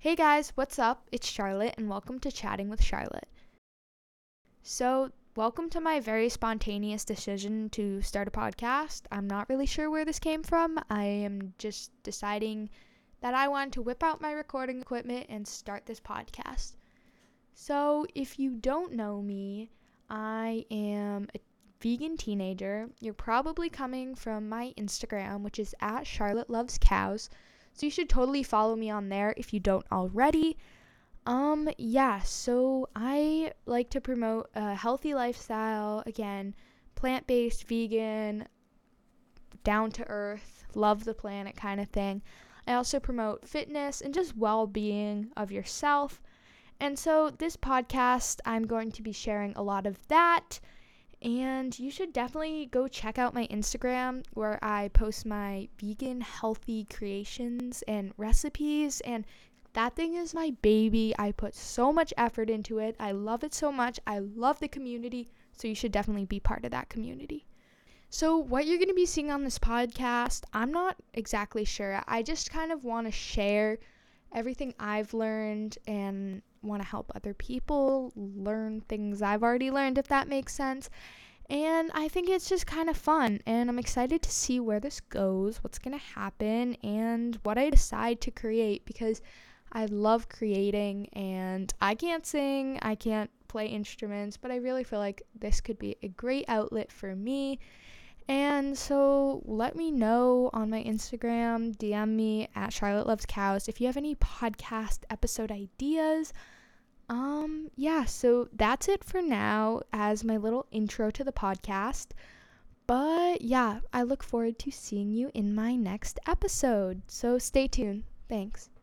Hey guys, what's up? It's Charlotte, and welcome to Chatting with Charlotte. So, welcome to my very spontaneous decision to start a podcast. I'm not really sure where this came from. I am just deciding that I wanted to whip out my recording equipment and start this podcast. So, if you don't know me, I am a vegan teenager. You're probably coming from my Instagram, which is at Charlotte Loves Cows. So you should totally follow me on there if you don't already. So I like to promote a healthy lifestyle, again, plant-based, vegan, down to earth, love the planet kind of thing. I also promote fitness and just well-being of yourself. And so this podcast, I'm going to be sharing a lot of that. And you should definitely go check out my Instagram where I post my vegan healthy creations and recipes. And that thing is my baby. I put so much effort into it. I love it so much. I love the community. So you should definitely be part of that community. So what you're going to be seeing on this podcast, I'm not exactly sure. I just kind of want to share everything I've learned and want to help other people learn things I've already learned, if that makes sense. And I think it's just kind of fun, and I'm excited to see where this goes, what's going to happen, and what I decide to create, because I love creating, and I can't sing, I can't play instruments, but I really feel like this could be a great outlet for me. And so let me know on my Instagram, DM me at Charlotte Loves Cows if you have any podcast episode ideas. So that's it for now as my little intro to the podcast. But yeah, I look forward to seeing you in my next episode. So stay tuned. Thanks.